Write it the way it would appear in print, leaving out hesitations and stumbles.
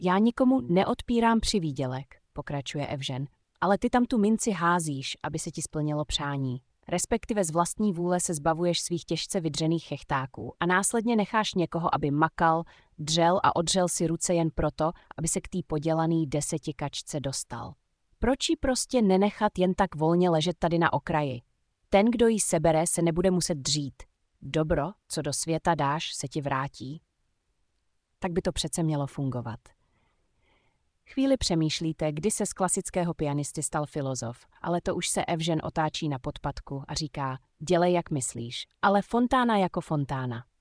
Já nikomu neodpírám přivídělek, pokračuje Evžen, ale ty tam tu minci házíš, aby se ti splnilo přání. Respektive z vlastní vůle se zbavuješ svých těžce vydřených chechtáků a následně necháš někoho, aby makal, dřel a odřel si ruce jen proto, aby se k té podělaný 10 kačce dostal. Proč ji prostě nenechat jen tak volně ležet tady na okraji? Ten, kdo ji sebere, se nebude muset dřít. Dobro, co do světa dáš, se ti vrátí. Tak by to přece mělo fungovat. Chvíli přemýšlíte, kdy se z klasického pianisty stal filozof, ale to už se Evžen otáčí na podpatku a říká, dělej jak myslíš, ale fontána jako fontána.